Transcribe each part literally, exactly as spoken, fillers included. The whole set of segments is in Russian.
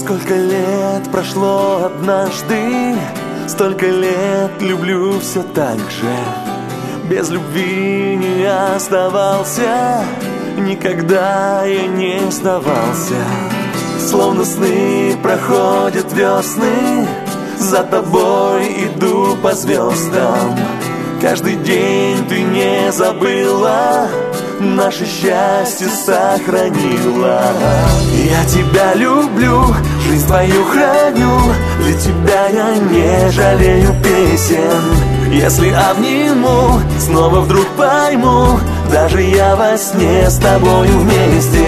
Сколько лет прошло однажды, столько лет люблю все так же. Без любви не оставался, никогда я не сдавался. Словно сны проходят весны, за тобой иду по звездам. Каждый день ты не забыла, наше счастье сохранила. Я тебя люблю, жизнь твою храню, для тебя я не жалею песен. Если обниму, снова вдруг пойму, даже я во сне с тобою вместе.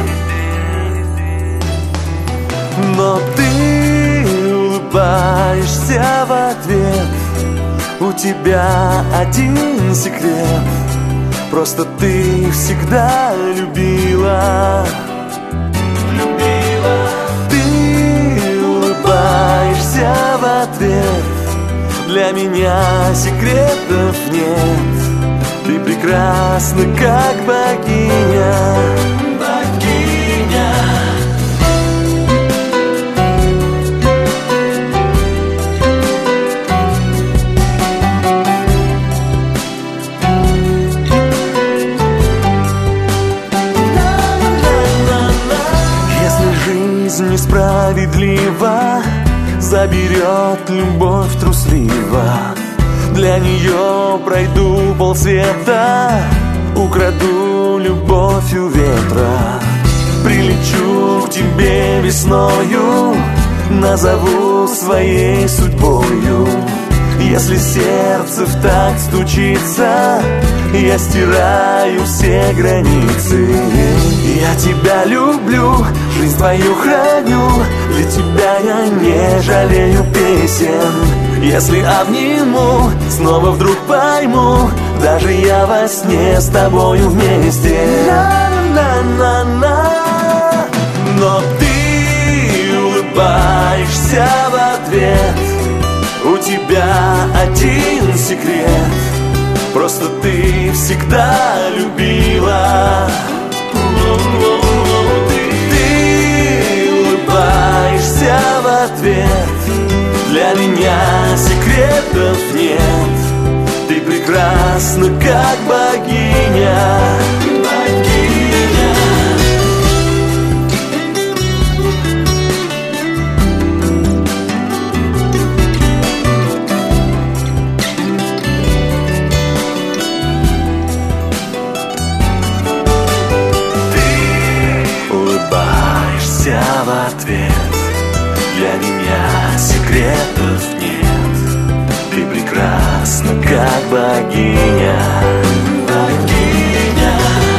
Но ты улыбаешься в ответ, у тебя один секрет: просто ты всегда любила. Любила. Ты улыбаешься в ответ, для меня секретов нет. Ты прекрасна, как богиня. Богиня. Несправедливо заберет любовь трусливо. Для нее пройду полсвета, украду любовь у ветра. Прилечу к тебе весною, назову своей судьбою. Если сердце в такт стучится, я стираю все границы. Я тебя люблю, жизнь твою храню, для тебя я не жалею песен. Если обниму, снова вдруг пойму, даже я во сне с тобою вместе. На-на-на-на. Но ты улыбаешься в ответ, у тебя один секрет: просто ты всегда любила. Ты улыбаешься в ответ, для меня секретов нет. Ты прекрасна, как богиня. Богиня. В ответ, для меня секретов нет. Ты прекрасна, как богиня. Богиня.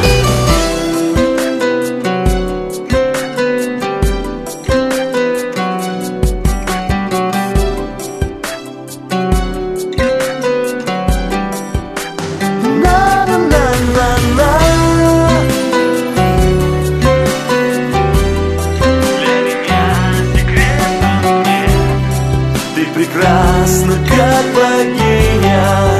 На-на-на-на-на. Прекрасна, как богиня.